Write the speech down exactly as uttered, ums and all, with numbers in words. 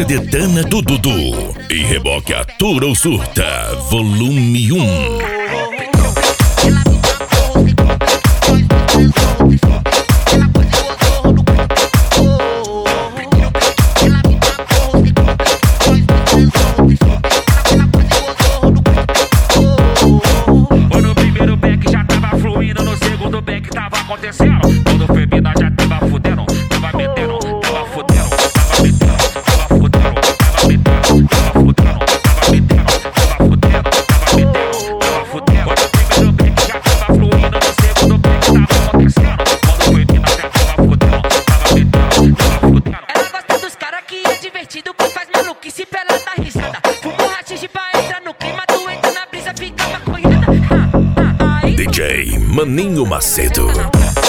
detana do Dudu e reboque atura ou surta, volume um. No primeiro back já tava fluindo, no segundo back tava acontecendo. Quando foi mina já tava fudendo, tava metendo, tava fudendo, tava metendo, tava fudendo, tava metendo, tava fudendo, tava metendo, tava fudendo, tava metendo, tava fudendo. No primeiro back já tava fluindo, no segundo back tava acontecendo. Quando foi mina já tava fudendo, tava metendo, tava fudendo. Ela gosta dos caras que é divertido, que faz maluquice pra ela dar risada. Fumo rachixe pra entrar no clima, tu entra na brisa, fica maconhada. D J Maninho Macedo.